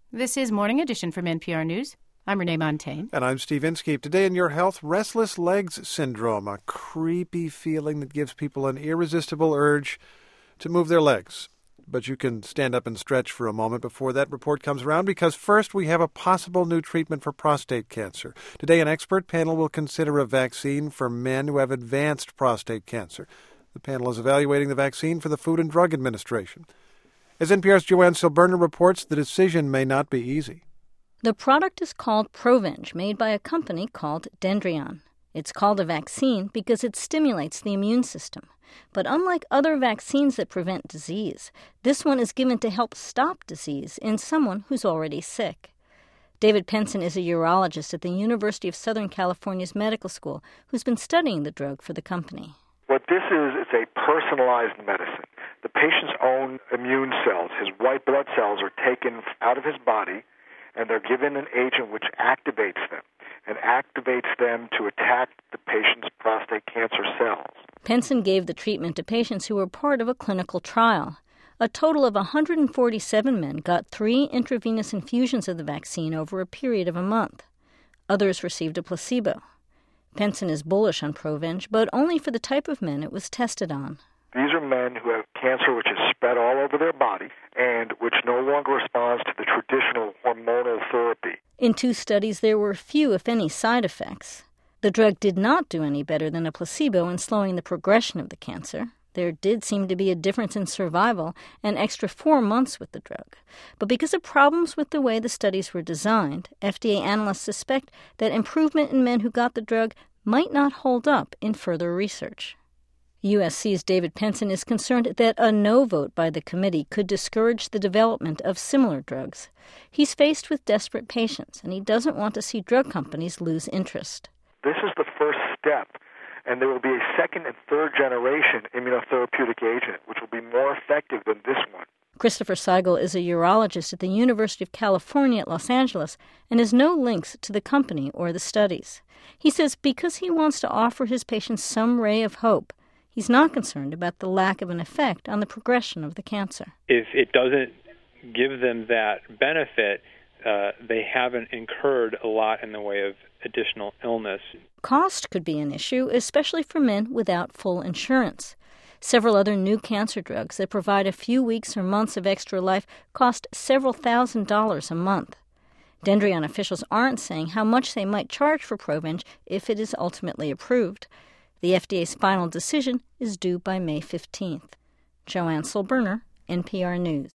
This is Morning Edition from NPR News. I'm Renee Montaigne. And I'm Steve Inskeep. Today in Your Health, restless legs syndrome, a creepy feeling that gives people an irresistible urge to move their legs. But you can stand up and stretch for a moment before that report comes around, because first we have a possible new treatment for prostate cancer. Today, an expert panel will consider a vaccine for men who have advanced prostate cancer. The panel is evaluating the vaccine for the Food and Drug Administration. As NPR's Joanne Silberner reports, the decision may not be easy. The product is called Provenge, made by a company called Dendreon. It's called a vaccine because it stimulates the immune system. But unlike other vaccines that prevent disease, this one is given to help stop disease in someone who's already sick. David Penson is a urologist at the University of Southern California's medical school who's been studying the drug for the company. What this is, it's a personalized medicine. The patient's own immune cells, his white blood cells, are taken out of his body, and they're given an agent which activates them to attack the patient's prostate cancer cells. Penson gave the treatment to patients who were part of a clinical trial. A total of 147 men got 3 intravenous infusions of the vaccine over a period of a month. Others received a placebo. Penson is bullish on Provenge, but only for the type of men it was tested on. These are men who have cancer which is spread all over their body and which no longer responds to the traditional hormonal therapy. In 2 studies, there were few, if any, side effects. The drug did not do any better than a placebo in slowing the progression of the cancer. There did seem to be a difference in survival, an extra 4 months with the drug. But because of problems with the way the studies were designed, FDA analysts suspect that improvement in men who got the drug might not hold up in further research. USC's David Penson is concerned that a no vote by the committee could discourage the development of similar drugs. He's faced with desperate patients, and he doesn't want to see drug companies lose interest. This is the first step, and there will be a second and third generation immunotherapeutic agent, which will be more effective than this one. Christopher Seigel is a urologist at the University of California at Los Angeles and has no links to the company or the studies. He says because he wants to offer his patients some ray of hope, he's not concerned about the lack of an effect on the progression of the cancer. If it doesn't give them that benefit, they haven't incurred a lot in the way of additional illness. Cost could be an issue, especially for men without full insurance. Several other new cancer drugs that provide a few weeks or months of extra life cost several $1,000s a month. Dendreon officials aren't saying how much they might charge for Provenge if it is ultimately approved. The FDA's final decision is due by May 15th. Joanne Silberner, NPR News.